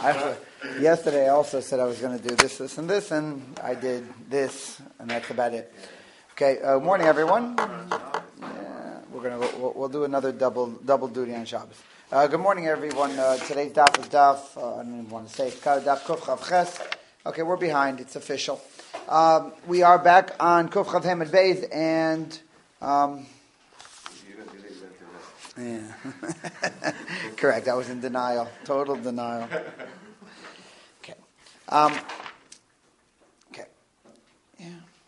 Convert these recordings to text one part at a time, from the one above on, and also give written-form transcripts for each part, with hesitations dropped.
Yesterday I also said I was going to do this, and this, and I did this, and that's about it. Okay, morning everyone. Yeah, we'll do another double duty on Shabbos. Good morning everyone. Today's daf is daf. I don't even want to say it. Daf Kuf Chav Ches. Okay, we're behind. It's official. We are back on Kuf Chav Hamid Beis, and yeah, correct. I was in denial, total denial. Okay, okay, yeah.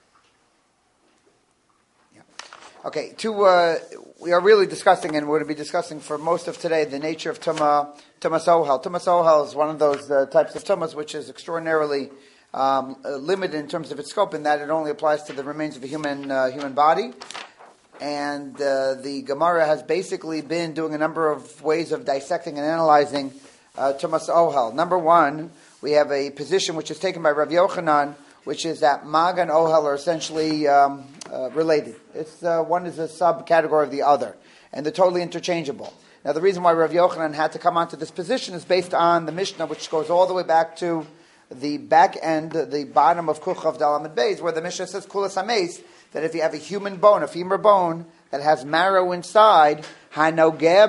Okay, we are really discussing, and we're going to be discussing for most of today, the nature of Tumas Ohel. Tumas Ohel is one of those types of Tumas which is extraordinarily limited in terms of its scope, in that it only applies to the remains of a human body. And the Gemara has basically been doing a number of ways of dissecting and analyzing Tumas Ohel. Number one, we have a position which is taken by Rav Yochanan, which is that Maga and Ohel are essentially related. It's one is a subcategory of the other, and they're totally interchangeable. Now, the reason why Rav Yochanan had to come onto this position is based on the Mishnah, which goes all the way back to the back end, the bottom of Kuchav Dalamid Beis, where the Mishnah says Kulas Hameis, that if you have a human bone, a femur bone that has marrow inside, that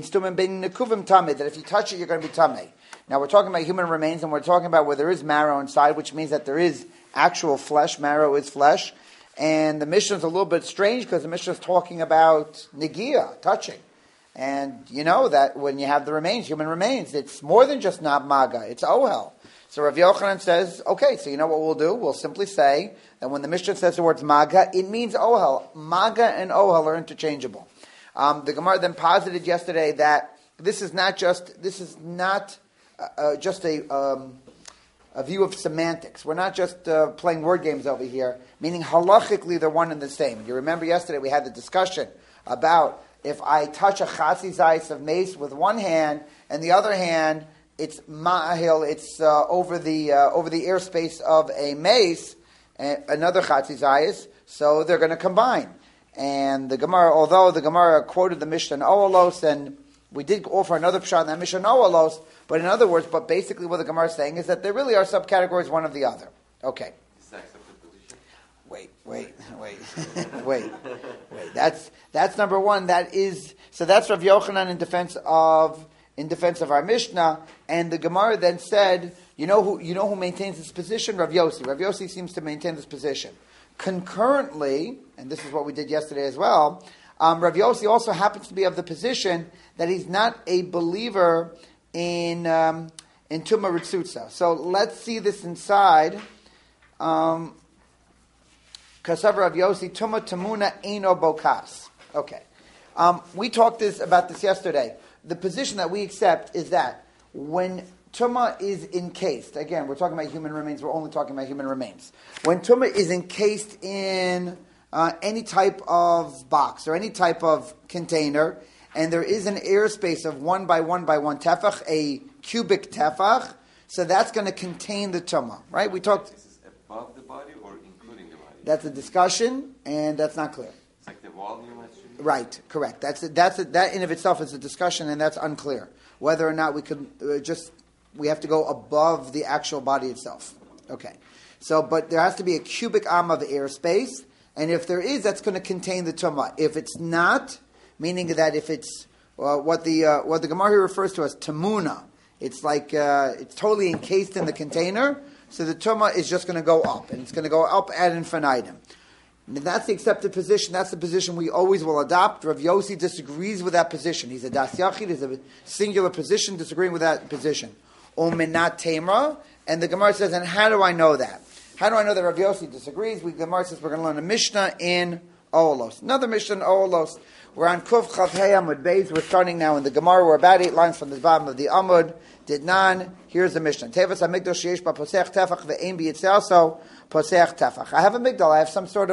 if you touch it, you're going to be tamei. Now, we're talking about human remains, and we're talking about where there is marrow inside, which means that there is actual flesh. Marrow is flesh. And the Mishnah is a little bit strange because the Mishnah is talking about negia, touching. And you know that when you have the remains, human remains, it's more than just not maga, it's ohel. So Rav Yochanan says, okay, so you know what we'll do? We'll simply say that when the Mishnah says the words maga, it means ohel. Maga and ohel are interchangeable. The Gemara then posited yesterday that this is not just a view of semantics. We're not just playing word games over here, meaning halachically they're one and the same. You remember yesterday we had the discussion about if I touch a chatzi zayis of mace with one hand and the other hand it's ma'ahil, it's over the airspace of a mace, another chatzi zayis, so they're going to combine. And the Gemara, although the Gemara quoted the Mishnah Oalos, and we did offer another pshat in that Mishnah Oalos, but in other words, but basically what the Gemara is saying is that there really are subcategories one of the other. Okay. Wait. That's number one. That's Rav Yochanan in defense of our Mishnah, and the Gemara then said, you know who maintains this position? Rav Yossi. Rav Yossi seems to maintain this position. Concurrently, and this is what we did yesterday as well, Rav Yossi also happens to be of the position that he's not a believer in Tuma Ritzutza. So let's see this inside. Kasav Rav Yossi, Tuma Tamuna Eino Bokas. Okay. We talked about this yesterday. The position that we accept is that when Tuma is encased, again, we're talking about human remains, we're only talking about human remains. When Tuma is encased in any type of box or any type of container, and there is an airspace of 1 by 1 by 1 tefach, a cubic tefach, so that's going to contain the Tuma, right? We talked. Is this above the body or including the body? That's a discussion, and that's not clear. It's like the volume. Right, correct. That in of itself is a discussion, and that's unclear whether or not we could we have to go above the actual body itself. Okay, so but there has to be a cubic am of airspace, and if there is, that's going to contain the tumah. If it's not, meaning that if it's what the Gemara here refers to as tamuna, it's like it's totally encased in the container, so the tumah is just going to go up, and it's going to go up ad infinitum. And that's the accepted position. That's the position we always will adopt. Rav Yossi disagrees with that position. He's a das yachid. He's a singular position, disagreeing with that position. Omenat temra. And the Gemara says, and how do I know that? How do I know that Rav Yossi disagrees? The Gemara says we're going to learn a Mishnah in Olos. Another Mishnah in Olos. We're on Kuf Chav Hey Amud Beis. We're starting now in the Gemara. We're about 8 lines from the bottom of the Amud. Didnan. Here's the Mishnah. Tevas HaMikdash sheyesh ba posech tefach ve'ein b'yitzalso posech tefach. I have a migdal. I have some sort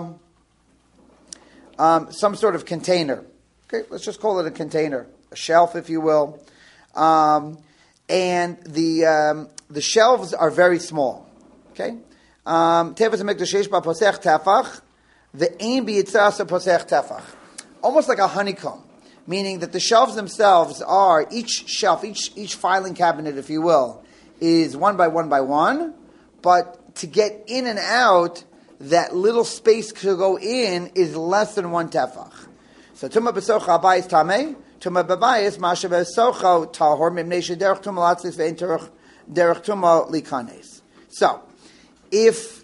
of container. Okay, let's just call it a container, a shelf, if you will. And the shelves are very small. Okay, Tevas HaMikdash sheyesh ba posech tefach ve'ein b'yitzalso posech tefach. Almost like a honeycomb. meaning that the shelves themselves are, each shelf, each filing cabinet, if you will, is one by one, but to get in and out, that little space to go in is less than 1 tefach. So Tumah B'socha Habayis Tameh, Tumah B'bayis Masha B'socha Tahor, Mimnei Shederech Tumah Latzis Ve'en Derech Tumah Likanes. So, if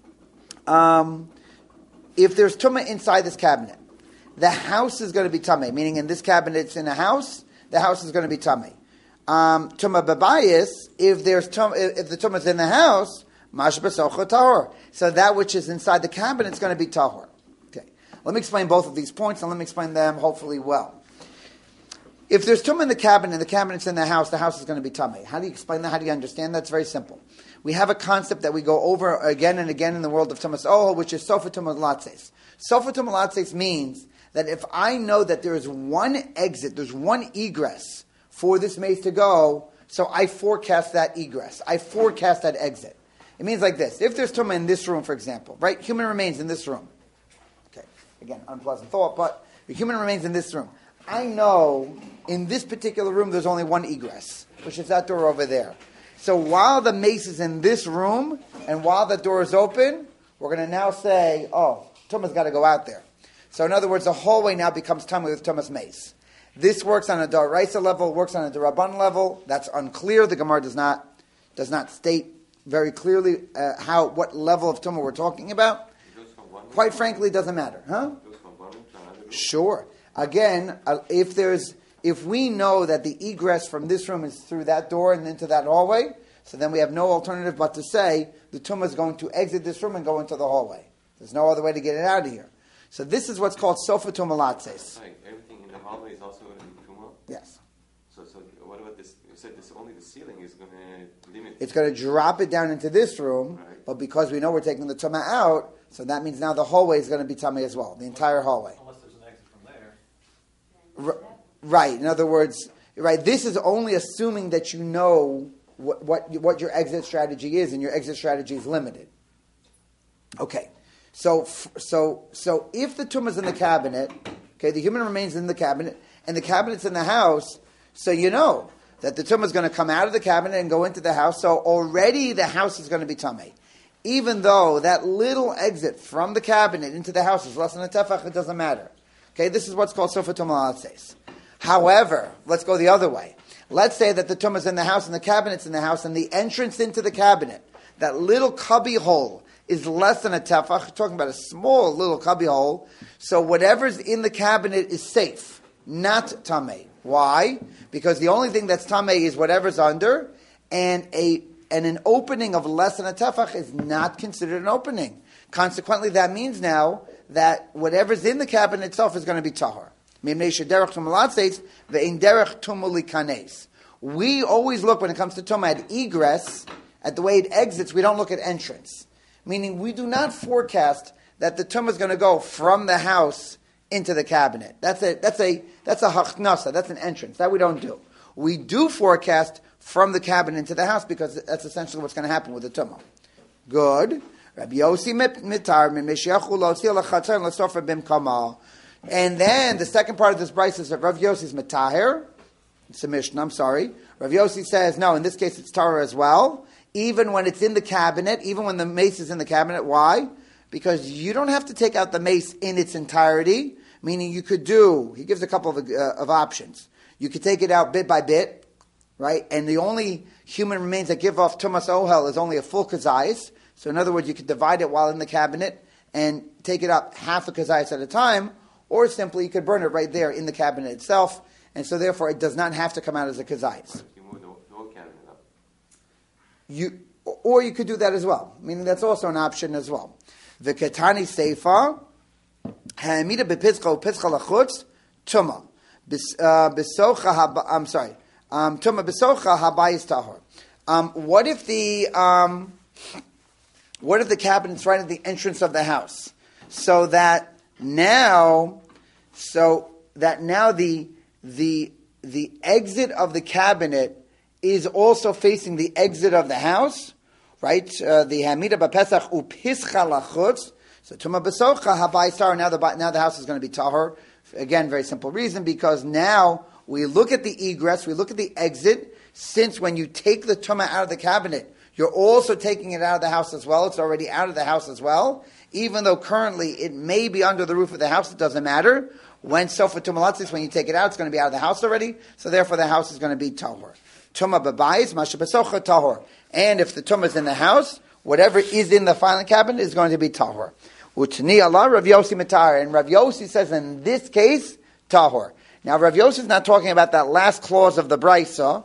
there's Tumah inside this cabinet, the house is going to be Tameh, meaning in this cabinet it's in a house, the house is going to be Tameh. Tumah B'bayis, if the Tumah is in the house, Masha B'socha Tahor. So that which is inside the cabinet is going to be Tahor. Okay. Let me explain both of these points, and let me explain them hopefully well. If there's tumah in the cabinet and the cabinet's in the house is going to be tameh. How do you explain that? How do you understand that? It's very simple. We have a concept that we go over again and again in the world of tumas ohel, which is sofa tumah latzes. Sofa tumah latzes means that if I know that there is one exit, there's one egress for this mace to go, so I forecast that egress. I forecast that exit. It means like this. If there's tumah in this room, for example, right? Human remains in this room. Okay. Again, unpleasant thought, but the human remains in this room. I know in this particular room there's only one egress, which is that door over there. So while the mace is in this room and while the door is open, we're going to now say, oh, Tumah's got to go out there. So in other words, the hallway now becomes Tumah with Tumah's mace. This works on a D'oraisa level, works on a D'Rabban level. That's unclear. The Gemara does not state very clearly what level of Tumah we're talking about. Quite frankly, it doesn't matter. Huh? Sure. Again, if we know that the egress from this room is through that door and into that hallway, so then we have no alternative but to say the tumah is going to exit this room and go into the hallway. There's no other way to get it out of here. So this is what's called sofa tumah latzes. Everything in the hallway is also going to be tumah? Yes. So what about this? You said this only the ceiling is going to limit. It's going to drop it down into this room, right. But because we know we're taking the tumah out, so that means now the hallway is going to be tumah as well, the entire hallway. Right. In other words, right. This is only assuming that you know what your exit strategy is, and your exit strategy is limited. Okay. So if the tumah is in the cabinet, okay, the human remains in the cabinet, and the cabinet's in the house, so you know that the tumah is going to come out of the cabinet and go into the house. So already the house is going to be tameh, even though that little exit from the cabinet into the house is less than a tefach. It doesn't matter. Okay, this is what's called sofa tumah latzes. However, let's go the other way. Let's say that the tumah is in the house and the cabinet's in the house, and the entrance into the cabinet, that little cubby hole, is less than a tefach. We're talking about a small little cubby hole. So whatever's in the cabinet is safe, not tameh. Why? Because the only thing that's tameh is whatever's under, and an opening of less than a tefach is not considered an opening. Consequently, that means now that whatever's in the cabinet itself is going to be tahor. We always look, when it comes to tumah, at egress, at the way it exits. We don't look at entrance. Meaning, we do not forecast that the tumah is going to go from the house into the cabinet. That's a hachnasa. That's an entrance. That we don't do. We do forecast from the cabinet into the house, because that's essentially what's going to happen with the tumah. Good. Rabbi Yossi mitar min mishiachu lo'tzil lachatzer l'sofer bimkama. And then the second part of this brayso is that Rav Yossi is mitaher. It's a Mishnah. I'm sorry. Rav Yossi says no. In this case, it's Torah as well. Even when it's in the cabinet, even when the mace is in the cabinet. Why? Because you don't have to take out the mace in its entirety. Meaning, you could do. He gives a couple of options. You could take it out bit by bit, right? And the only human remains that give off tumas ohel is only a full kazayis. So in other words, you could divide it while in the cabinet and take it up half a kazayas at a time, or simply you could burn it right there in the cabinet itself, and so therefore it does not have to come out as a kazayas. You move the whole cabinet up. Or you could do that as well, meaning that's also an option as well. The ketani seifa ha'amida bepizcha upizcha lachutz tuma besocha. I'm sorry, tuma besocha habayis tahor. What if the cabinet's right at the entrance of the house? So that now the exit of the cabinet is also facing the exit of the house, right? The hamida b'pesach upischa lachutz. So tuma besocha habayis tahor. Now the house is going to be tahor Again, very simple reason, because now we look at the egress, we look at the exit, since when you take the tumah out of the cabinet, you're also taking it out of the house as well. It's already out of the house as well. Even though currently it may be under the roof of the house, it doesn't matter. When sofa tumalatzis, when you take it out, it's going to be out of the house already. So therefore the house is going to be tahor. Tumah babayis, masha besocha tahor. And if the tumah is in the house, whatever is in the filing cabinet is going to be tahor. Utni Allah, Rav Yossi Matar. And Rav Yossi says in this case, tahor. Now Rav Yossi is not talking about that last clause of the Brisa,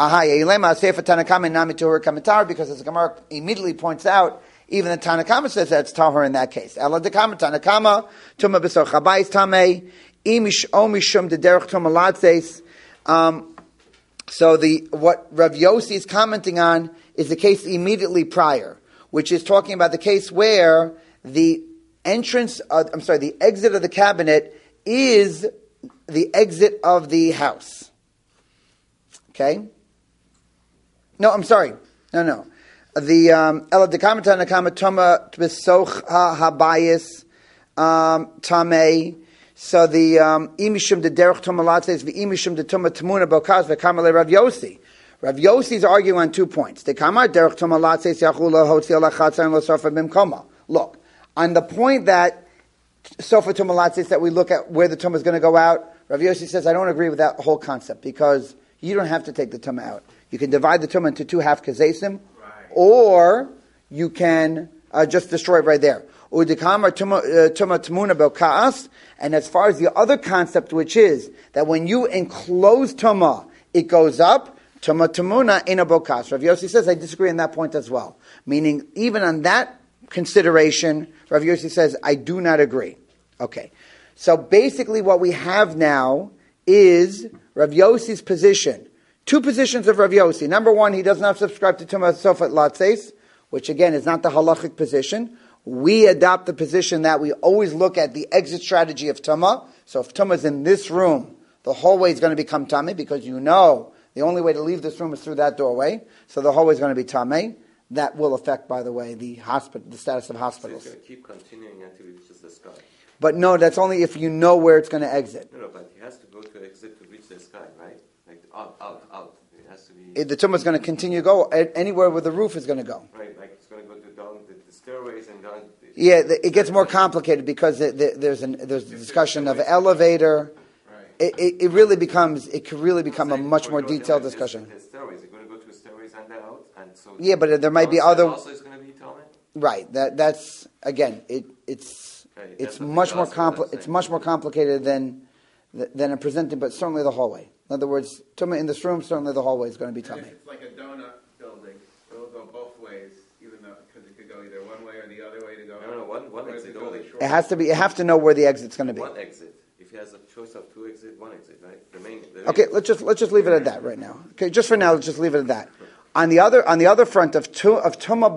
because as the Gemara immediately points out, even the Tanakama says that it's tahor in that case. Tanakama, Tumah b'soch habayis tamei, imish omishum dederech tumah latzes. So what Rav Yossi is commenting on is the case immediately prior, which is talking about the case where the exit of the cabinet is the exit of the house. Okay? No, I'm sorry. No. The Ela dekamata nakama tuma besoch habayis tamei. So the imishum de derech tuma latzes v'imishum de tuma tamuna bokaz v'kamale Rav Yossi. Rav Yossi is arguing on 2 points. The kamar derech tuma latzes yachula hotzi ala chatzan lo sofa bimkoma. Look, on the point that sofa tuma latzes, that we look at where the tumah is going to go out, Rav Yossi says I don't agree with that whole concept, because you don't have to take the tumah out. You can divide the tumah into 2 half kazesim, or you can just destroy it right there. And as far as the other concept, which is that when you enclose tumah, it goes up. Tumah tamuna in a bokas. Rav Yossi says I disagree on that point as well. Meaning, even on that consideration, Rav Yossi says I do not agree. Okay, so basically, what we have now is Rav Yossi's position. 2 positions of Rav Yossi. Number 1, he does not subscribe to Tumah Sofat Latzes, which again is not the halachic position. We adopt the position that we always look at the exit strategy of Tumah. So if Tumah is in this room, the hallway is going to become Tameh, because you know the only way to leave this room is through that doorway. So the hallway is going to be Tameh. That will affect, by the way, the status of hospitals. So it's going to keep continuing until it reaches the sky. But no, that's only if you know where it's going to exit. No, but he has to go to exit to reach the sky, right? Like out. It has to be. The tumah is going to continue to go anywhere where the roof is going to go. Right, like it's going to go down the stairways and down. Yeah, it gets more complicated because there's a discussion of elevator. Right. It could really become a much more detailed discussion. The stairways, you're going to go to the stairways and out, and so. Yeah, but there might be other. Also, is going to be Talmud. Right. That's again. It's much more It's much more complicated than a presenting, but certainly the hallway. In other words, tumah in this room, certainly the hallway is going to be tumah. It's like a donut building. It will go both ways, even though because it could go either one way or the other way to go. No, one exit only. It has to be. You have to know where the exit's going to be. One exit. If he has a choice of 2 exits, 1 exit, right? Okay, let's just leave it at that right now. Okay, just for now, let's just leave it at that. On the other front of tumah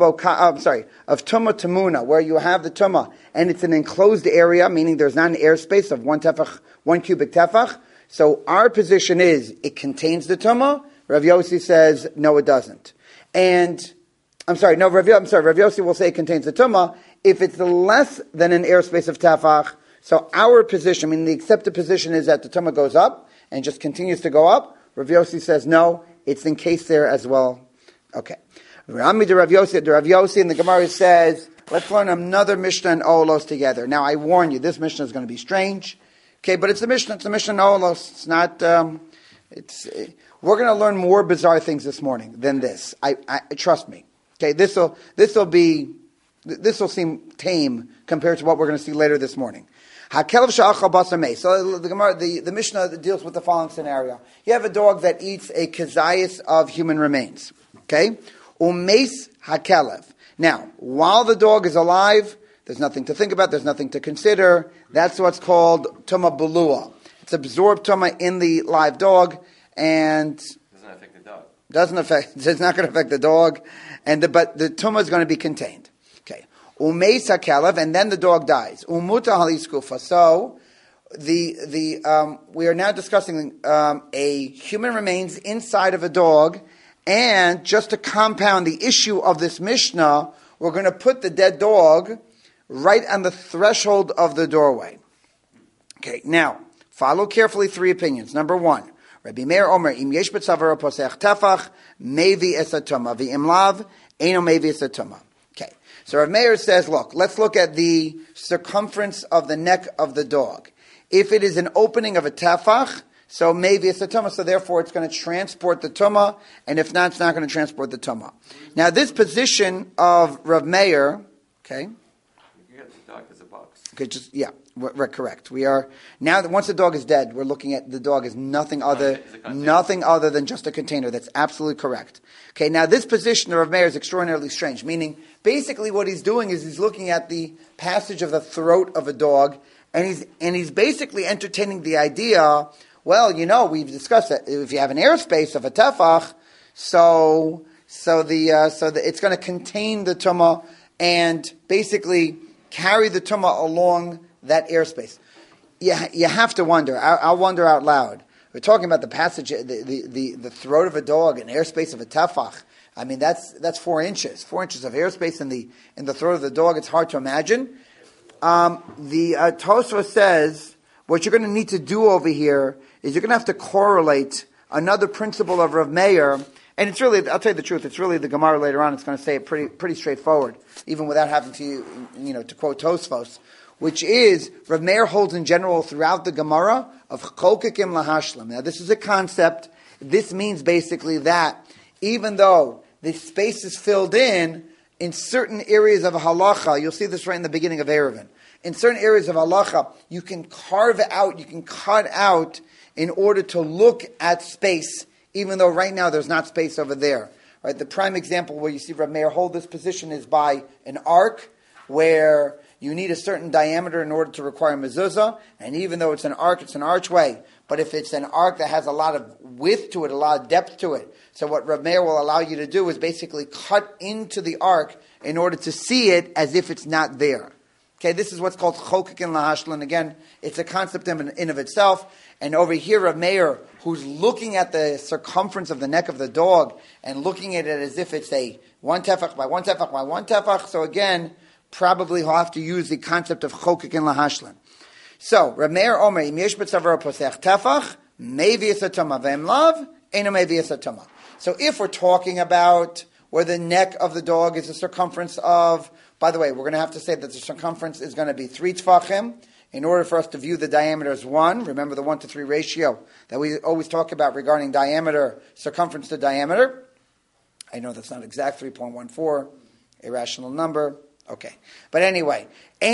tamuna, where you have the tumah and it's an enclosed area, meaning there's not an airspace of 1 cubic tefach. So our position is it contains the tumah. Rav Yossi says no, it doesn't. Rav Yossi will say it contains the tumah if it's less than an airspace of tefach. So our position, meaning the accepted position, is that the tumah goes up and just continues to go up. Rav Yossi says no, it's encased there as well. Okay. Rami de Rav Yossi, and the Gemara says, let's learn another Mishnah and Olos together. Now I warn you, this Mishnah is going to be strange. Okay, but it's a Mishnah and Olos. It's not, we're going to learn more bizarre things this morning than this. I trust me. Okay, this will seem tame compared to what we're going to see later this morning. So the Gemara, the Mishnah deals with the following scenario. You have a dog that eats a kezayis of human remains. Okay? Umeis hakelev. Now, while the dog is alive, there's nothing to think about, there's nothing to consider. That's what's called tumah belua. It's absorbed tumah in the live dog, and doesn't affect the dog. It's not going to affect the dog, but the tumah is going to be contained. Okay. Umeis hakelev, and then the dog dies. Umuta haliskufa. So, we are now discussing a human remains inside of a dog, and just to compound the issue of this Mishnah, we're going to put the dead dog right on the threshold of the doorway. Okay, now, Follow carefully three opinions. Number one, Rabbi Meir Omer, Im yesh b'tzavara posech tefach, mevi es atuma, v'im lav, eino mevi es atuma. Okay. So Rabbi Meir says, look, let's look at the circumference of the neck of the dog. If it is an opening of a tefach, so maybe it's a tumah, so therefore it's going to transport the tumah, and if not, it's not going to transport the tumah. Now this position of Rav Meir, okay? You got the dog as a box. Okay, we're correct. We are, now that once the dog is dead, we're looking at the dog as nothing other than just a container. That's absolutely correct. Okay, now this position of Rav Meir is extraordinarily strange, meaning basically what he's doing is he's looking at the passage of the throat of a dog, and he's basically entertaining the idea, well, we've discussed that if you have an airspace of a tefach, so it's going to contain the tumah and basically carry the tumah along that airspace. You have to wonder. I'll wonder out loud. We're talking about the passage, the throat of a dog, an airspace of a tefach. I mean, that's 4 inches. 4 inches of airspace in the throat of the dog. It's hard to imagine. The Tosfos says what you're going to need to do over here is you're going to have to correlate another principle of Rav Meir, and it's really, I'll tell you the truth, it's really the Gemara later on, it's going to say it pretty straightforward, even without having to quote Tosfos, which is, Rav Meir holds in general throughout the Gemara of chokekim lahashlam. Now this is a concept, this means basically that even though the space is filled in certain areas of halacha, you'll see this right in the beginning of Eruvin, in certain areas of halacha, you can carve out, you can cut out in order to look at space, even though right now there's not space over there. Right? The prime example where you see Rav Meir hold this position is by an ark, where you need a certain diameter in order to require mezuzah, and even though it's an ark, it's an archway. But if it's an ark that has a lot of width to it, a lot of depth to it, so what Rav Meir will allow you to do is basically cut into the ark in order to see it as if it's not there. Okay, this is what's called chokekin lahashlan. Again, it's a concept in of itself. And over here, Rav Meir, who's looking at the circumference of the neck of the dog and looking at it as if it's a 1 tefach by 1 tefach by 1 tefach. So again, probably he'll have to use the concept of chokekin lahashlan. So, Rav Meir Omer, im yesh b'tzavara posech tefach, mevi es atuma, v'em lav, eino mevi es atuma. So if we're talking about where the neck of the dog is the circumference of, by the way, we're going to have to say that the circumference is going to be 3 tefachim. In order for us to view the diameter as 1, remember the 1-to-3 ratio that we always talk about regarding diameter, circumference to diameter. I know that's not exact, 3.14, irrational number. Okay. But anyway,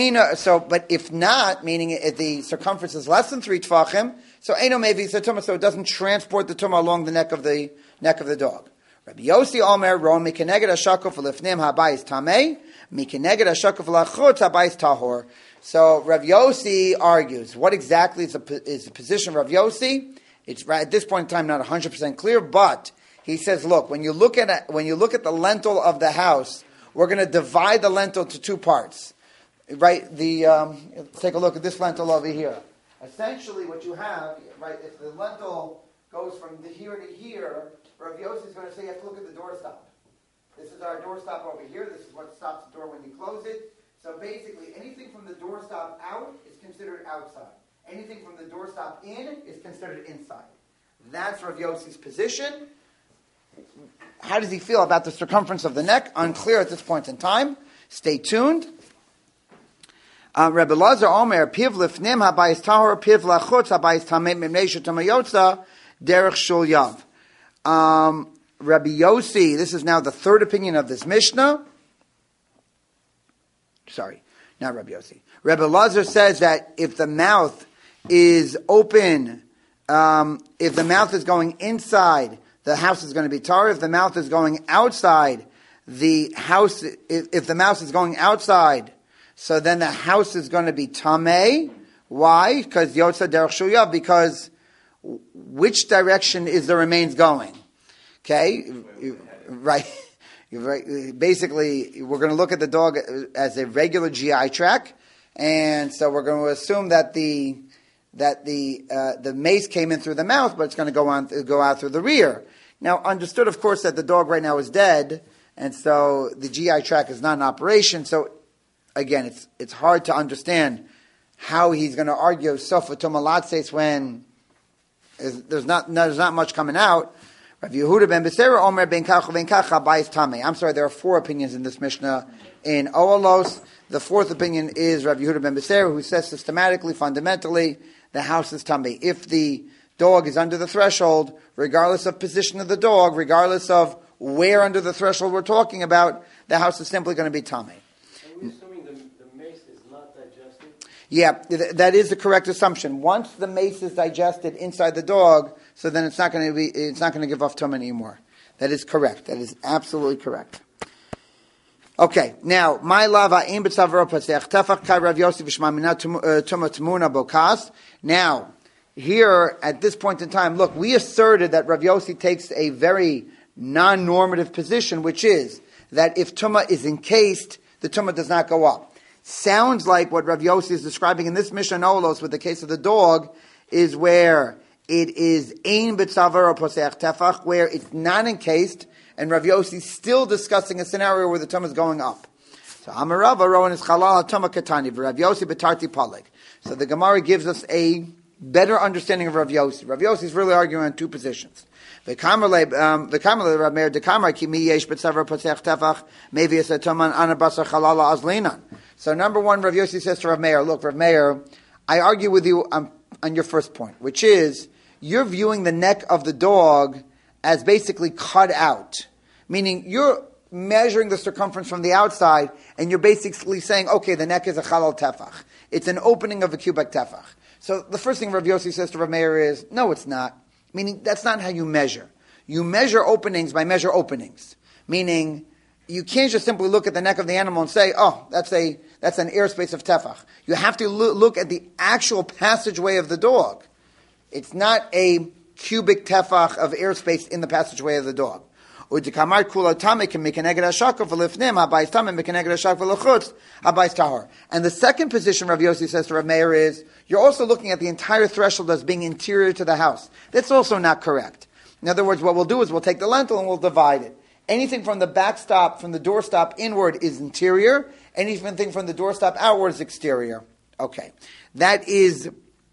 but if not, meaning if the circumference is less than 3 tefachim, so eino mevi es atuma, so it doesn't transport the tumah along the neck of the dog. Rabbi Yossi Omer, Ro mikeneged hashakuf lefnim habayis tamei, mikeneged hashakuf lachutz habayis tahor. So Rav Yossi argues. What exactly is the position of Rav Yossi? It's right at this point in time not 100% clear, but he says, look, when you look at the lintel of the house, we're going to divide the lintel to 2 parts. Right? Let's take a look at this lintel over here. Essentially, what you have, right? If the lintel goes from here to here, Rav Yossi is going to say you have to look at the doorstop. This is our doorstop over here. This is what stops the door when you close it. So basically, anything from the doorstop out is considered outside. Anything from the doorstop in is considered inside. That's Rav Yossi's position. How does he feel about the circumference of the neck? Unclear at this point in time. Stay tuned. Rebbe Lazar Omer, Piv lifnim habayis tahor, Piv lachutz habayis tamei mimnei shetamayotza derech shul yav. Rabbi Yossi, this is now the third opinion of this Mishnah. Sorry, not Rabbi Yossi. Rebbe Lazar says that if the mouth is open, if the mouth is going inside, the house is going to be tar. If the mouth is going outside, the house, if the mouth is going outside, so then the house is going to be tamei. Why? Because Yotza derech shul yav, because which direction is the remains going? Okay, right. Basically, we're going to look at the dog as a regular GI tract, and so we're going to assume that the mace came in through the mouth, but it's going to go out through the rear. Now, understood, of course, that the dog right now is dead, and so the GI tract is not in operation. So, again, it's hard to understand how he's going to argue Sofa Tumalatses when there's not much coming out. Rav Yehuda ben Beseira Omer ben Kacha ben Kacha Bayis Tamei. I'm sorry, there are 4 opinions in this Mishnah in Oalos. The 4th opinion is Rav Yehuda ben Beseira, who says systematically, fundamentally, the house is Tamei. If the dog is under the threshold, regardless of position of the dog, regardless of where under the threshold we're talking about, the house is simply going to be Tamei. Are we assuming the mace is not digested? Yeah, that is the correct assumption. Once the mace is digested inside the dog, so then it's not going to give off tum anymore. That is correct. That is absolutely correct. Okay, now my lava aim b'tzavro pasech tefach kai Rav Yossi v'shmamina tuma tmuna bokas. Now, here at this point in time, look, we asserted that Rav Yossi takes a very non-normative position, which is that if tuma is encased, the tuma does not go up. Sounds like what Rav Yossi is describing in this Mishnah Olos with the case of the dog is where it is ein b'tzavro pasech tefach, where it's not encased. And Rav Yossi is still discussing a scenario where the tum is going up. So Amarava Rowan is Chalal HaTuma Katani, Rav Yossi Betarti Palig. So the Gemara gives us a better understanding of Rav Yossi. Rav Yossi is really arguing on 2 positions. V'kamerle Rav Meir Dekamar Ki Mi Yesh B'Tzavar Posech Tefach Mevi Yis HaTuman Ana Basar Chalala Azlinan. So number 1, Rav Yossi says to Rav Meir, look, Rav Meir, I argue with you on your first point, which is you're viewing the neck of the dog as basically cut out. Meaning you're measuring the circumference from the outside and you're basically saying, okay, the neck is a chalal tefach. It's an opening of a cubic tefach. So the first thing Rav Yossi says to Rav Meir is, no, it's not. Meaning that's not how you measure. You measure openings by measure openings. Meaning you can't just simply look at the neck of the animal and say, oh, that's an airspace of tefach. You have to look at the actual passageway of the dog. It's not a cubic tefach of airspace in the passageway of the dog. And the second position Rav Yossi says to Rav Meir is, you're also looking at the entire threshold as being interior to the house. That's also not correct. In other words, what we'll do is we'll take the lintel and we'll divide it. Anything from the backstop, from the doorstop inward is interior. Anything from the doorstop outward is exterior. Okay. That is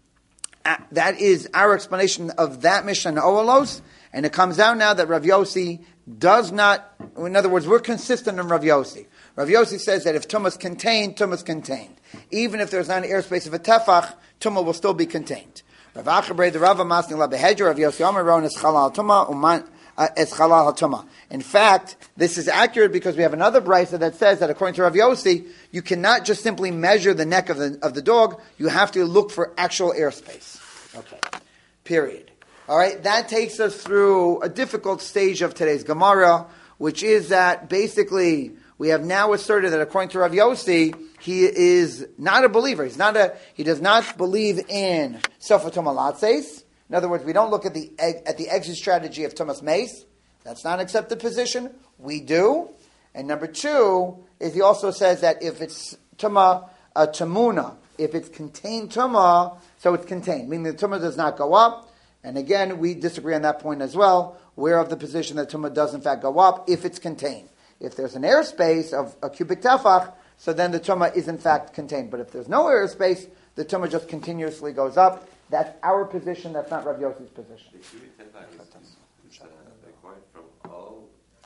our explanation of that Mishnah in Oalos. And it comes out now that Rav Yossi does not, in other words, we're consistent in Rav Yossi. Rav Yossi says that if tumah is contained, tumah is contained. Even if there's not an airspace of a tefach, tumah will still be contained. Rav Achabre, the Rav Masni La Behedra, Rav Yossi Omer, Ron es chalal tumah, es chalal tumah. In fact, this is accurate because we have another brisa that says that according to Rav Yossi, you cannot just simply measure the neck of the dog, you have to look for actual airspace. Okay. Period. All right, that takes us through a difficult stage of today's Gemara, which is that basically we have now asserted that according to Rav Yossi, he is not a believer. He does not believe in Sofa Tumalatses. In other words, we don't look at the exit strategy of Tumas Mace. That's not an accepted position. We do. And number 2 is he also says that if it's Tamuna, if it's contained Tumah, so it's contained, meaning the Tumah does not go up. And again, we disagree on that point as well. We're of the position that tumah does in fact go up if it's contained. If there's an airspace of a cubic tefach, so then the tumah is in fact contained. But if there's no airspace, the tumah just continuously goes up. That's our position. That's not Rav Yossi's position. The cubic tefach is required from all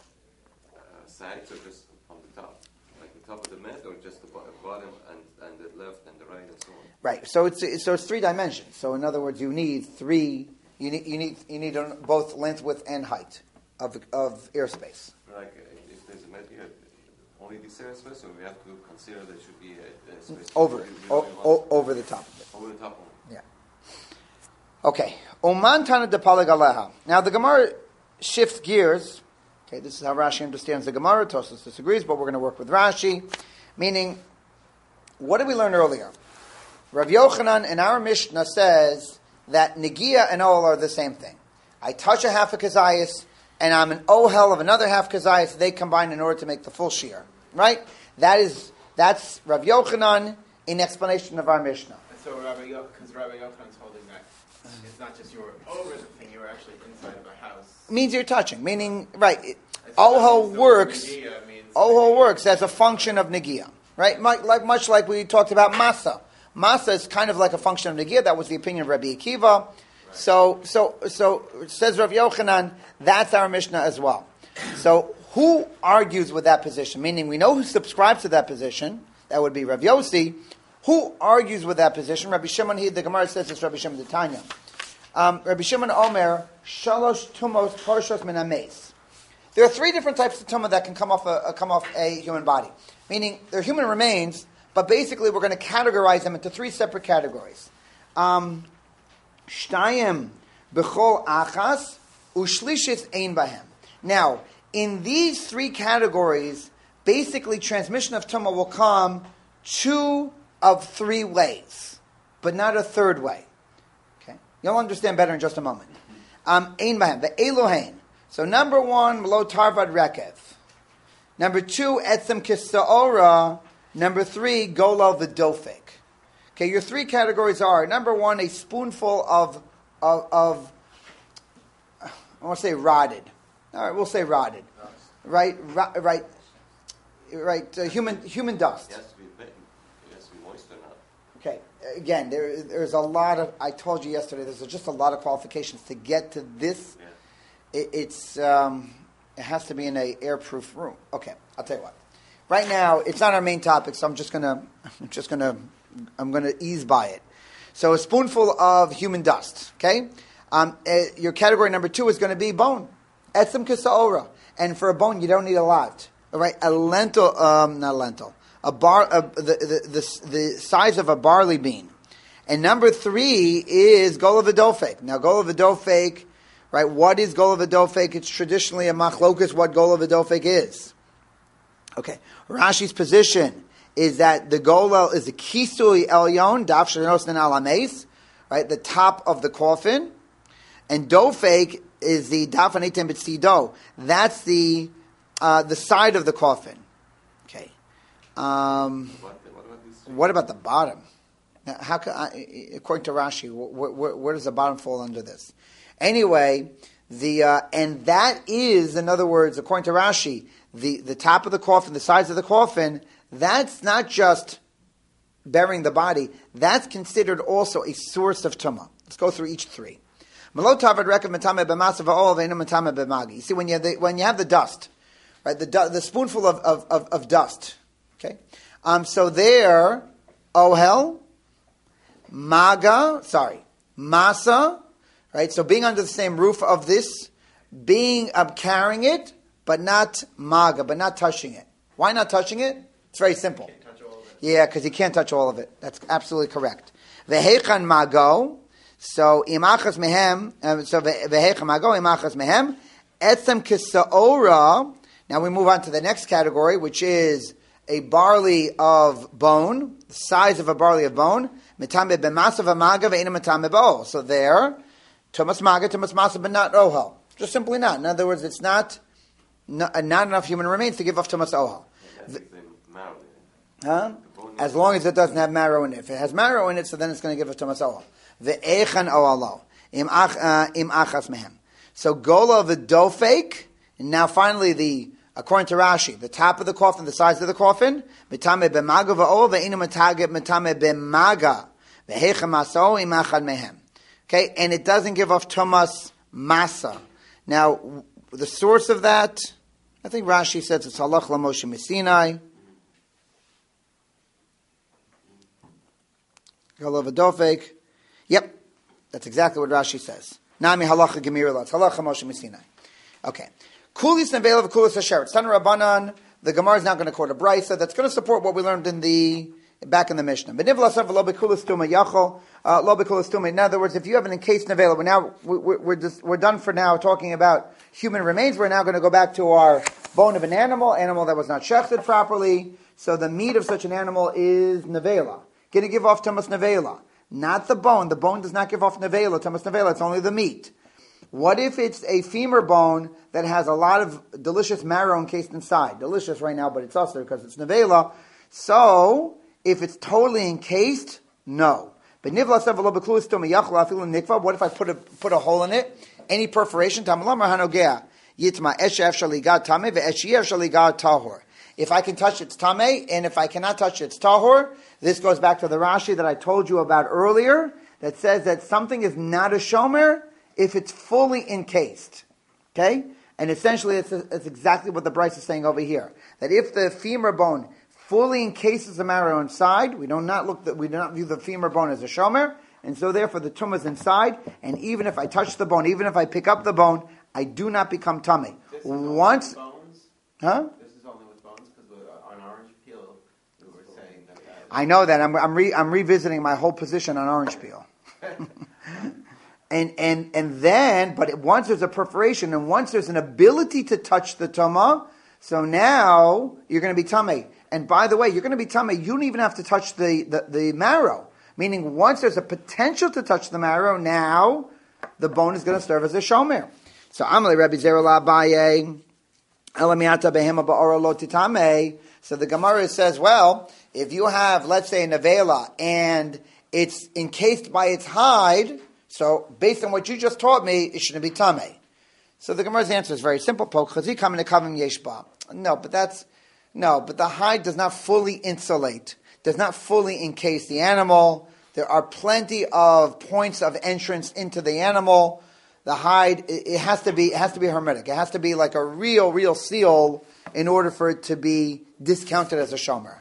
sides or just from the top? Like the top of the mat or just the bottom and the left and the right and so on? Right. So it's 3 dimensions. So in other words, you need 3. You need both length, width, and height of airspace. Like if there's a mat here, only this airspace, so we have to consider there should be a space over the top of it. Over the top of it. Yeah. Okay. Oman Tana de Palag. Now the Gemara shifts gears. Okay, this is how Rashi understands the Gemara. Tosfos disagrees, but we're going to work with Rashi. Meaning, what did we learn earlier? Rav Yochanan in our Mishnah says that Negiah and Ohel are the same thing. I touch a half a kazayas, and I'm an Ohel of another half kazayas. They combine in order to make the full shear. Right? That's Rav Yochanan in explanation of our Mishnah. So Rabbi Yochanan is holding that it's not just you're over the thing, you're actually inside of a house. Means you're touching. Meaning, right, Ohel works as a function of Negiah. Right? Much like we talked about Masa. Masa is kind of like a function of Negiyah. That was the opinion of Rabbi Akiva. So says Rav Yochanan, that's our Mishnah as well. So who argues with that position? Meaning we know who subscribes to that position. That would be Rav Yossi. Who argues with that position? Rabbi Shimon, the Gemara says it's Rabbi Shimon the Tanya. Rabbi Shimon Omer, Shalosh Tumos Parshos Min HaMeis. There are three different types of tumah that can come off a human body. Meaning they're human remains, but basically we're going to categorize them into three separate categories. Shtayim b'chol achas u'shlishis ein bahem. Now, in these three categories, basically transmission of tumah will come two of three ways, but not a third way. Okay, you'll understand better in just a moment. Ein bahem the Elohein. So number one, Melo Tarvad Rekev. Number two, Etzem Kisaora. Number three, Golal V'dofek. Okay, your three categories are, number one, a spoonful of I want to say rotted. All right, we'll say rotted. Right, human dust. It has to be bitten. It has to be moist or not. Okay, again, there's a lot of, I told you yesterday, there's just a lot of qualifications to get to this. Yeah. It has to be in an airproof room. Okay, I'll tell you what. Right now, it's not our main topic, so I'm gonna ease by it. So a spoonful of human dust. Okay, your category number two is going to be bone. Etzem kisaora, and for a bone you don't need a lot. All right, a lentil, not lentil, the size of a barley bean. And number three is gola v'dofek. Now gola v'dofek. Right, what is gola v'dofek? It's traditionally a machlokas what gola v'dofek is. Okay, Rashi's position is that the gola is the kisui elyon, daf shenosnan alameis, right, the top of the coffin, and dofek is the daf anitem b'tzido. That's the side of the coffin. Okay. What about the bottom? Now, how can according to Rashi, where does the bottom fall under this? Anyway, and that is, in other words, according to Rashi, the top of the coffin, the size of the coffin, that's not just burying the body, that's considered also a source of tumah. Let's go through each three. You see, when you have the dust, right, the spoonful of dust, okay? So there, ohel, masa, right? So being under the same roof of this, being carrying it, but not maga, but not touching it. Why not touching it? It's very simple. Can't touch all of it. Yeah, because you can't touch all of it. That's absolutely correct. Vehechan mago. So imachas mehem. So vehechan mago imachas mehem. Etzem kisaora. Now we move on to the next category, which is a barley of bone, the size of a barley of bone. Metame b'masav maga ve'ina metame bo. So there, tumas maga, tumas masav, but not ohel. Just simply not. In other words, it's not enough human remains to give off tumas ohel. As long as it doesn't have marrow in it. If it has marrow in it, so then it's going to give off tumas ohel. Ve'echan ohalo im achas mehem. So gola v'dofek, and now finally according to Rashi, the top of the coffin, the size of the coffin, metame b'maga v'ol ve'ina metame b'maga ve'echan maso im achad mehem. Okay, and it doesn't give off tumas masa. Now, the source of that, I think Rashi says it's halach l'Moshe Messinai. Golov Adofek. Yep, that's exactly what Rashi says. Nami halacha gemir la. It's halacha Moshe Messinai. Okay. Kulis nevela v'kulis hasher. It's Tana Rabbanan. The Gemara is now going to quote a brisa that's going to support what we learned back in the Mishnah. In other words, if you have an encased nevela, we're done for now talking about human remains. We're now going to go back to our bone of an animal that was not shechted properly. So the meat of such an animal is nevela. Going to give off tumas nevela, not the bone. The bone does not give off nevela, tumas nevela. It's only the meat. What if it's a femur bone that has a lot of delicious marrow encased inside? Delicious right now, but it's usher because it's nevela. So if it's totally encased, no. But what if I put a hole in it? Any perforation? If I can touch it, it's tameh, and if I cannot touch it, it's tahor. This goes back to the Rashi that I told you about earlier, that says that something is not a shomer if it's fully encased. Okay? And essentially, it's exactly what the Bryce is saying over here. That if the femur bone fully encases the marrow inside, we do not view the femur bone as a shomer, and so therefore the tumah is inside, and even if I touch the bone, even if I pick up the bone, I do not become tummy. Once, huh? This is only with bones, because on Orange Peel, we were saying that. I know that. I'm revisiting my whole position on orange peel. and then, but once there's a perforation, and once there's an ability to touch the tumah, so now you're going to be tummy. And by the way, you're going to be tummy. You don't even have to touch the marrow. Meaning, once there's a potential to touch the marrow, now the bone is going to serve as a shomer. So Amalei Rabbi Zerah Abaye, Elamiata Behema Ba'ora Lo Titame. So the Gemara says, well, if you have, let's say, a nevela, and it's encased by its hide, so based on what you just taught me, it shouldn't be tameh. So the Gemara's answer is very simple. No, but the hide does not fully insulate, does not fully encase the animal. There are plenty of points of entrance into the animal. The hide, it has to be hermetic. It has to be like a real seal in order for it to be discounted as a shomer.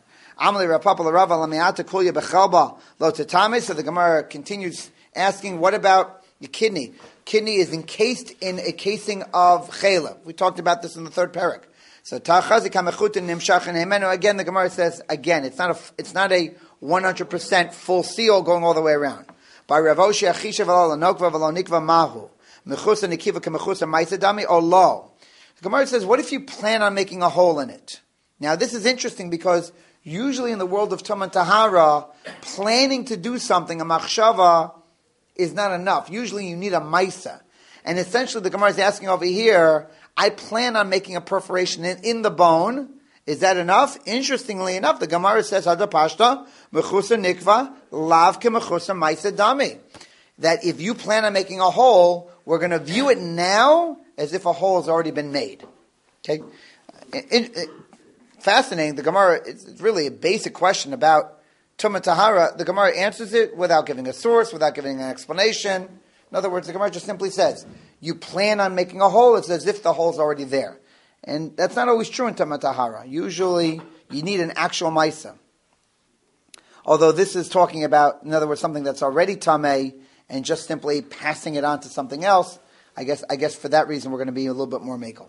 So the Gemara continues asking, what about the kidney? Kidney is encased in a casing of chaylev. We talked about this in the third parak. So again, the Gemara says, it's not a 100% full seal going all the way around. By Rav Oshi achisha v'lo nokva v'lo nikva mahu mechusa nikiva kemechusa ma'isa dami or lo. The Gemara says, what if you plan on making a hole in it? Now this is interesting because usually in the world of Tumah Tahara, planning to do something, a machshava, is not enough. Usually you need a maisa. And essentially the Gemara is asking over here, I plan on making a perforation in the bone. Is that enough? Interestingly enough, the Gemara says, Hada pashta, mechusa nikva, lav ke mechusa maisa dami. That if you plan on making a hole, we're going to view it now as if a hole has already been made. Okay? Fascinating. The Gemara, it's really a basic question about Tumah Tahara. The Gemara answers it without giving a source, without giving an explanation. In other words, the Gemara just simply says, you plan on making a hole, it's as if the hole's already there. And that's not always true in Tumah Tahara. Usually, you need an actual maisa. Although this is talking about, in other words, something that's already tameh, and just simply passing it on to something else, I guess for that reason we're going to be a little bit more makel.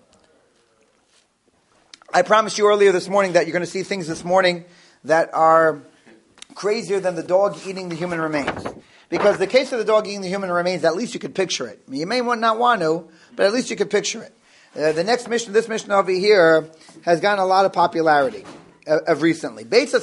I promised you earlier this morning that you're going to see things this morning that are crazier than the dog eating the human remains. Because the case of the dog eating the human remains, at least you could picture it. You may not want to, but at least you could picture it. The next mission, this mission over here, has gotten a lot of popularity of recently. If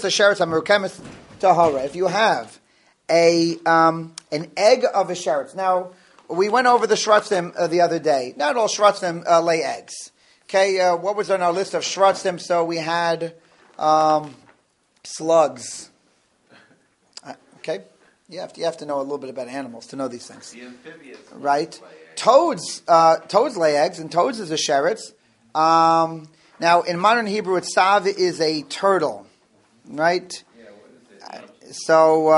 you have an egg of a sheretz. Now, we went over the shratzim the other day. Not all shratzim lay eggs. Okay, what was on our list of shratzim? So we had slugs. Okay, you have to know a little bit about animals to know these things. The amphibians, right? Toads lay eggs, and toads is a sheretz. Now, in modern Hebrew, tzav is a turtle, right? Yeah, what is it? So,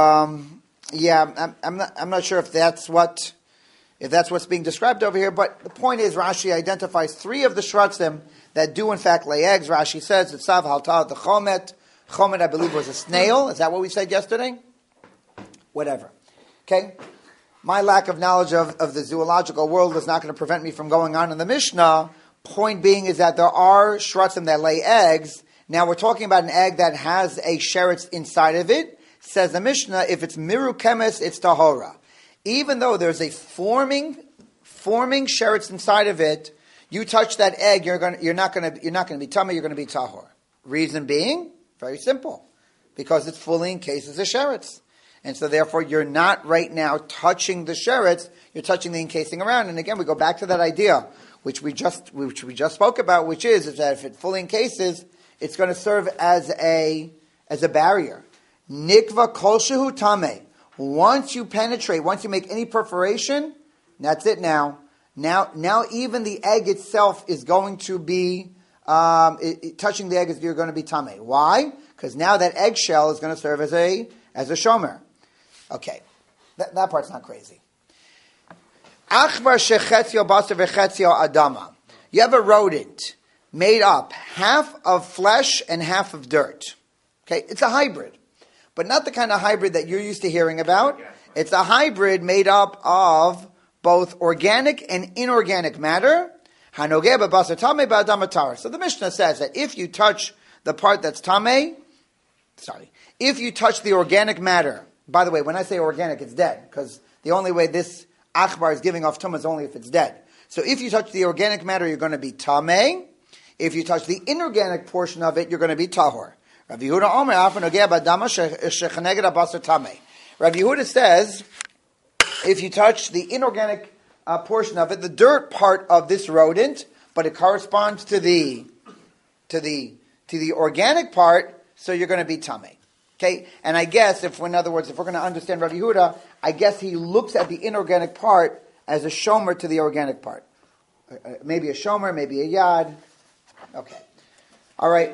I'm not sure if that's what's being described over here. But the point is, Rashi identifies three of the shratzim that do in fact lay eggs. Rashi says it's tzav, halta, the chomet. Chomet, I believe, was a snail. Is that what we said yesterday? Whatever. Okay. My lack of knowledge of the zoological world is not going to prevent me from going on in the Mishnah. Point being is that there are shratzim that lay eggs. Now we're talking about an egg that has a sheretz inside of it. Says the Mishnah, if it's miru kemes, it's tahora. Even though there's a forming sheretz inside of it, you touch that egg, you're not going to be tummy, you're going to be tahor. Reason being, very simple, because it's fully encased as a sheretz. And so therefore you're not right now touching the sheretz, you're touching the encasing around. And again, we go back to that idea, which we just spoke about, which is that if it fully encases, it's going to serve as a barrier. Nikva kol shehu tameh. Once you penetrate, once you make any perforation, that's it now. Now even the egg itself is going to be touching the egg, you're going to be tamei. Why? Because now that eggshell is going to serve as a shomer. Okay, that part's not crazy. Achvar shechetzio basar v'chetzio adama. You have a rodent made up half of flesh and half of dirt. Okay, it's a hybrid, but not the kind of hybrid that you're used to hearing about. It's a hybrid made up of both organic and inorganic matter. So the Mishnah says that if you touch the part that's tamei, if you touch the organic matter, by the way, when I say organic, it's dead, because the only way this achbar is giving off tumah is only if it's dead. So if you touch the organic matter, you're going to be tamei. If you touch the inorganic portion of it, you're going to be tahor. Rav Yehuda says, if you touch the inorganic portion of it, the dirt part of this rodent, but it corresponds to the organic part, so you're going to be tamei. Okay, and I guess in other words, if we're going to understand Rav Yehuda, I guess he looks at the inorganic part as a shomer to the organic part. Maybe a shomer, maybe a yad. Okay, all right.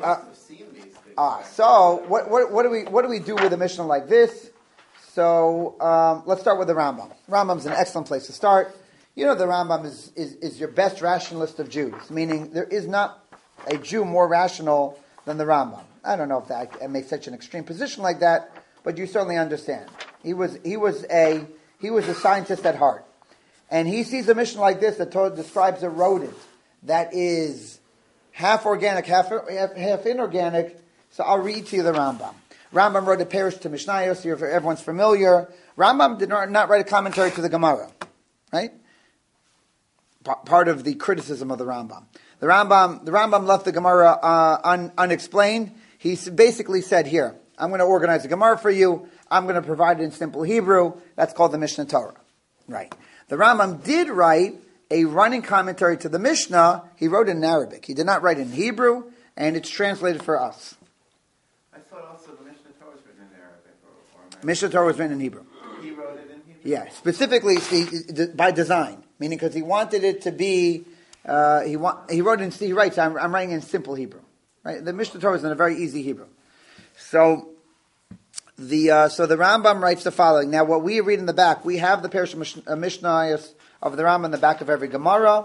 So what do we do with a Mishnah like this? So let's start with the Rambam. Rambam's an excellent place to start. You know, the Rambam is your best rationalist of Jews, meaning there is not a Jew more rational than the Rambam. I don't know if that makes such an extreme position like that, but you certainly understand. He was a scientist at heart, and he sees a mission like this that describes a rodent that is half organic, half inorganic. So I'll read to you the Rambam. Rambam wrote a parish to Mishnayos, so everyone's familiar. Rambam did not write a commentary to the Gemara, right? Part of the criticism of the Rambam. The Rambam left the Gemara unexplained. He basically said, here, I'm going to organize a Gemara for you. I'm going to provide it in simple Hebrew. That's called the Mishnah Torah. Right. The Rambam did write a running commentary to the Mishnah. He wrote it in Arabic. He did not write it in Hebrew, and it's translated for us. I thought also the Mishnah Torah was written in Arabic. Or Mishnah Torah was written in Hebrew. He wrote it in Hebrew? Yeah, specifically by design, meaning because he wanted it to be, he writes, I'm writing in simple Hebrew. Right? The Mishnah Torah is in a very easy Hebrew. So the Rambam writes the following. Now, what we read in the back, we have the Parish Mishnah of the Rambam in the back of every Gemara,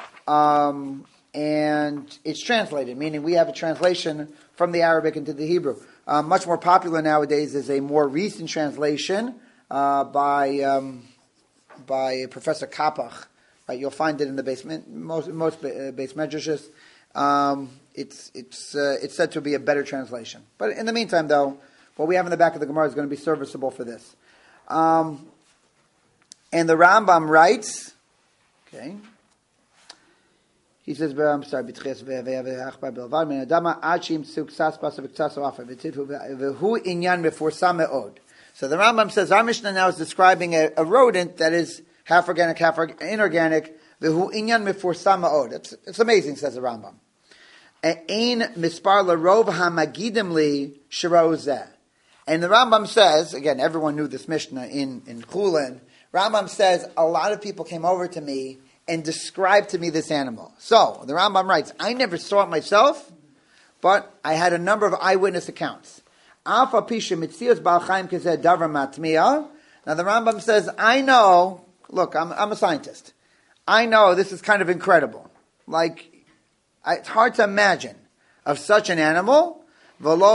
and it's translated, meaning we have a translation from the Arabic into the Hebrew. Much more popular nowadays is a more recent translation by Professor Kapach. Right, you'll find it in the basement, most base medrashes. It's said to be a better translation. But in the meantime, though, what we have in the back of the Gemara is going to be serviceable for this. And the Rambam writes, okay, he says, I'm sorry, so the Rambam says, our Mishnah now is describing a rodent that is half organic, half inorganic. It's amazing, says the Rambam. And the Rambam says, again, everyone knew this Mishnah in Chulin. Rambam says, a lot of people came over to me and described to me this animal. So, the Rambam writes, I never saw it myself, but I had a number of eyewitness accounts. Now the Rambam says, I know, look, I'm a scientist. I know this is kind of incredible. Like, it's hard to imagine of such an animal. And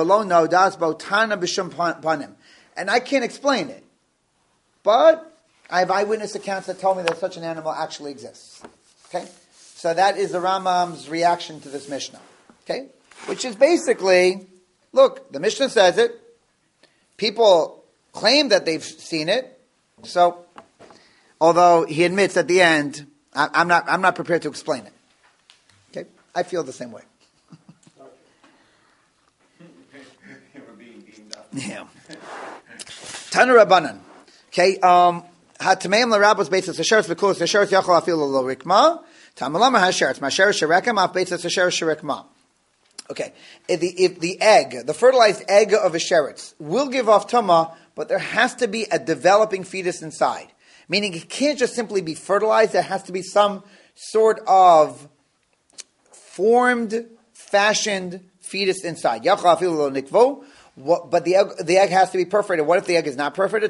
I can't explain it. But I have eyewitness accounts that tell me that such an animal actually exists. Okay? So that is the Rambam's reaction to this Mishnah. Okay? Which is basically, look, the Mishnah says it. People claim that they've seen it. So, although he admits at the end, I'm not prepared to explain it. Okay? I feel the same way. Yeah. Tana Rabbanan. Okay, Hatameim l'rabos beitzas hasheretz v'kulas hasheretz yachol afilu lo rikma. Tamalama hasheretz masheretz sherekam af beitzas hasheretz sherekma. Okay, if the egg, the fertilized egg of a sheretz, will give off tumah, but there has to be a developing fetus inside. Meaning it can't just simply be fertilized, there has to be some sort of formed, fashioned fetus inside. But the egg has to be perforated. What if the egg is not perforated?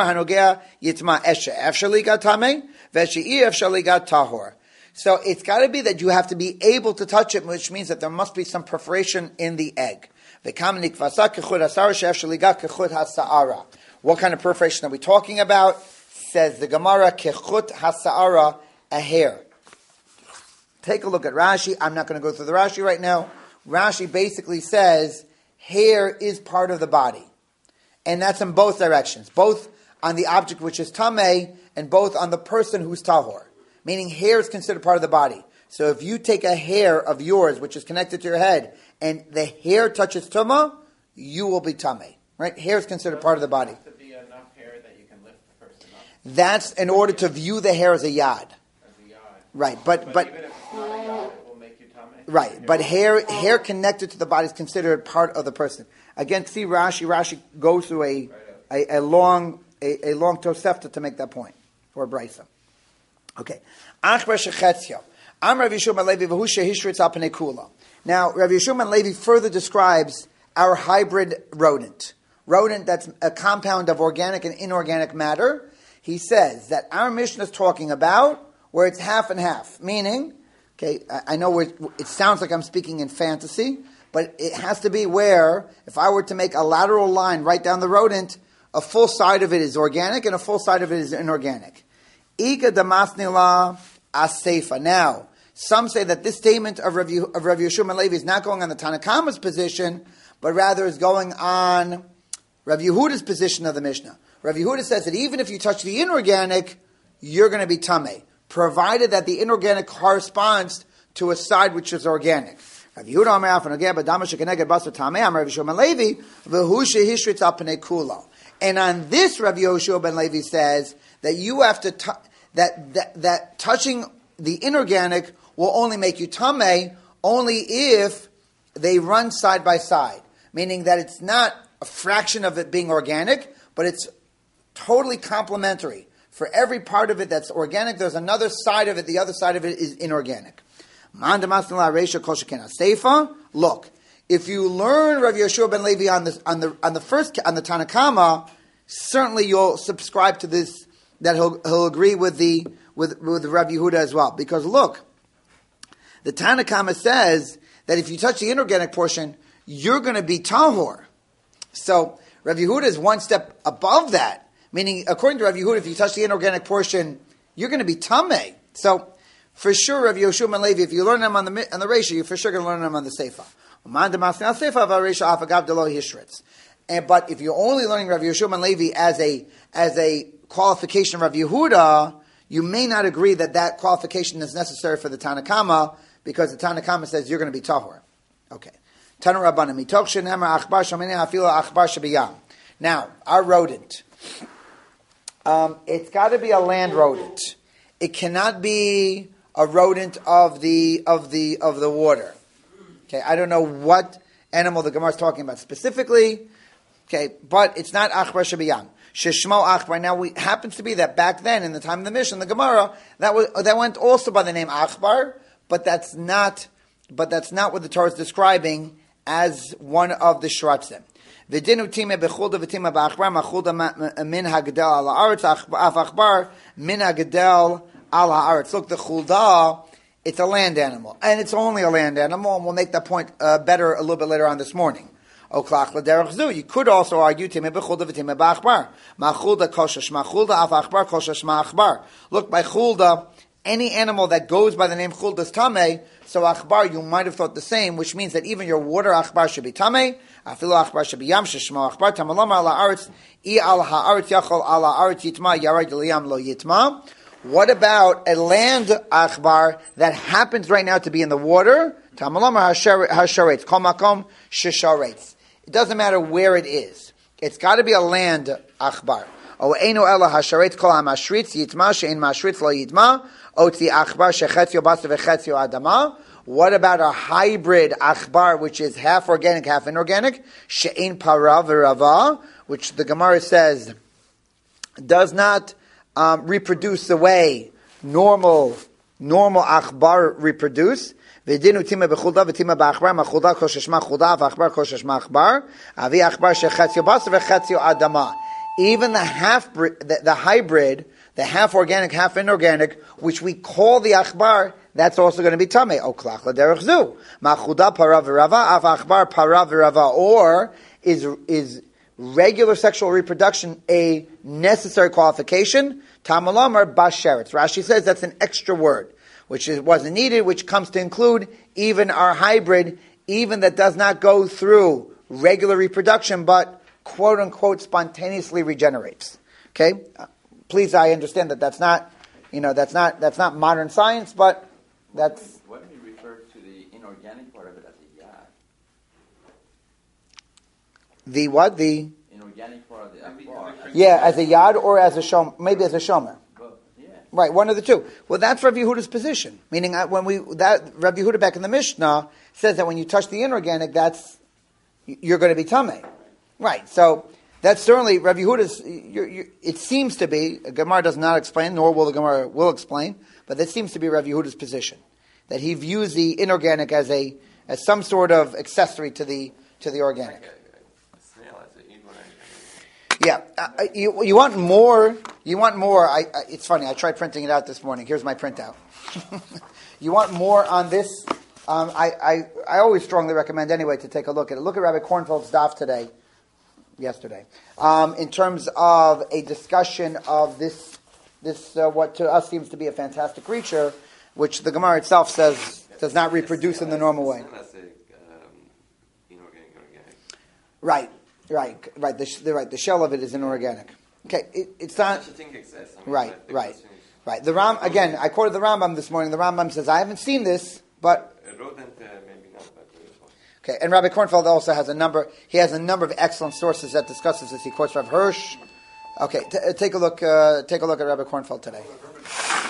So it's got to be that you have to be able to touch it, which means that there must be some perforation in the egg. What kind of perforation are we talking about? Says the Gemara, kechut hasa'ara, a hair. Take a look at Rashi. I'm not going to go through the Rashi right now. Rashi basically says hair is part of the body. And that's in both directions. Both on the object which is tameh and both on the person who's tahor. Meaning hair is considered part of the body. So if you take a hair of yours which is connected to your head and the hair touches tumah, you will be tameh. Right? Hair is considered part of the body. To be enough hair that you can lift the person up. That's in order to view the hair as a yad. Right, but even if it's not a yad, it will make you tameh. Right, but hair connected to the body is considered part of the person. Again, see Rashi. Rashi goes through a long Tosefta to make that point, or Brisa. Okay. Achbar shechetzio. Am Rav Yeshua ben Levi v'hu shehishritz al pnei kula. Now, Rav Yeshua ben Levi further describes our hybrid rodent. Rodent that's a compound of organic and inorganic matter. He says that our Mishnah is talking about where it's half and half. Meaning, okay, I know it sounds like I'm speaking in fantasy, but it has to be where, if I were to make a lateral line right down the rodent, a full side of it is organic and a full side of it is inorganic. Ika damasnila aseifa. Now, some say that this statement of Rav Yeshua ben Levi is not going on the Tanakama's position, but rather is going on Rav Yehuda's position of the Mishnah. Rav Yehuda says that even if you touch the inorganic, you're going to be tameh, provided that the inorganic corresponds to a side which is organic. Rav Yehuda Amar Afan Ogeh B'Dama Shekeneged Basar Tameh Amar Rav Yeshua ben Levi V'Hu Shehishritz Al Pnei Kula. And on this, Rav Yeshua ben Levi says that you have to that touching the inorganic will only make you tameh only if they run side by side, meaning that it's not a fraction of it being organic, but it's totally complementary. For every part of it that's organic, there's another side of it. The other side of it is inorganic. Look, if you learn Rav Yeshua ben Levi on the Tanakama, certainly you'll subscribe to this. That he'll agree with Rav Yehuda as well. Because look, the Tanakama says that if you touch the inorganic portion, you're going to be tahor. So Rav Yehuda is one step above that. Meaning, according to Rav Yehuda, if you touch the inorganic portion, you're going to be tameh. So, for sure, Rav Yeshua ben Levi, if you learn them on the Reisha, you're for sure going to learn them on the Seifa. But if you're only learning Rav Yeshua ben Levi as a qualification of Rav Yehuda, you may not agree that qualification is necessary for the Tanakama, because the Tanakama says you're going to be tahor. Okay. Tanu Rabbanan mitoch shenemar achbar shomini afilu achbar shebiyam. Now, our rodent. It's got to be a land rodent. It cannot be a rodent of the water. Okay, I don't know what animal the Gemara is talking about specifically. Okay, but it's not achbar shebiyam. Sheshmo achbar. Now, it happens to be that back then, in the time of the Mishnah, the Gemara that went also by the name achbar, but that's not what the Torah is describing as one of the shratzim. V'dinu time bechulda v'tima ba'achbar machulda min hagdel al haaretz af achbar min hagdel al haaretz. Look, the chulda, it's a land animal, and it's only a land animal, and we'll make that point better a little bit later on this morning. Oklach l'derech zu. You could also argue time bechulda v'tima ba'achbar machulda kol sheshma chulda af achbar kol sheshma achbar. Look, by chulda, any animal that goes by the name chulda is tameh. So achbar, you might have thought the same, which means that even your water achbar should be tameh. Afilu achbar should be yam sheshmo achbar tamalama ala aretz I al haaretz yachol ala aretz yitma yared liyam lo yitma. What about a land achbar that happens right now to be in the water? Tamalama hasharetz kol makom shesharetz. It doesn't matter where it is. It's got to be a land achbar. O eino ela hasharetz kol hamashritz yitma she'en mashritz lo yitma. Otzi achbar shechetzio basa v'chetzio adama. What about a hybrid achbar, which is half organic, half inorganic? She'ein para v'rava, which the Gemara says does not reproduce the way normal achbar reproduce. V'dinu tima b'chulda v'tima b'achbar, ma'chulda kol sheshma chulda, v'achbar kol sheshma achbar, avi achbar shechatzio basar v'chatzio adama. Even the the hybrid, the half organic, half inorganic, which we call the achbar, that's also going to be tamei. O klach l'derech zu. Ma'chulda para v'rava, av achbar para v'rava. Or is regular sexual reproduction a necessary qualification? Tamalamar basheretz. Rashi says that's an extra word, which wasn't needed, which comes to include even our hybrid, even that does not go through regular reproduction, but quote unquote spontaneously regenerates. Okay, please, I understand that's not modern science, but that's. What do you refer to the inorganic part of it as a yad? The what? The inorganic part of the akbar. Yeah, as a yad or as a shom, maybe as a shomer. Yeah. Right, one of the two. Well, that's Rav Yehuda's position. Meaning, Rav Yehuda back in the Mishnah says that when you touch the inorganic, you're going to be tamei. Right. So that's certainly Rav Yehuda's. It seems to be. Gemara does not explain, nor will the Gemara will explain. But that seems to be Rav Yehuda's position, that he views the inorganic as some sort of accessory to the organic. Yeah, you want more. You want more. It's funny. I tried printing it out this morning. Here's my printout. You want more on this? I always strongly recommend anyway to take a look at it. Look at Rabbi Kornfeld's daf yesterday, in terms of a discussion of this what to us seems to be a fantastic creature, which the Gemara itself says does not reproduce in the normal way. Right. The shell of it is inorganic. Okay, it's not. Such a thing exists. Right. The Ram again. I quoted the Rambam this morning. The Rambam says I haven't seen this, but rodent maybe not. But okay. And Rabbi Kornfeld also has a number. He has a number of excellent sources that discusses this. He quotes Rav Hirsch. Okay, take a look. Take a look at Rabbi Kornfeld today.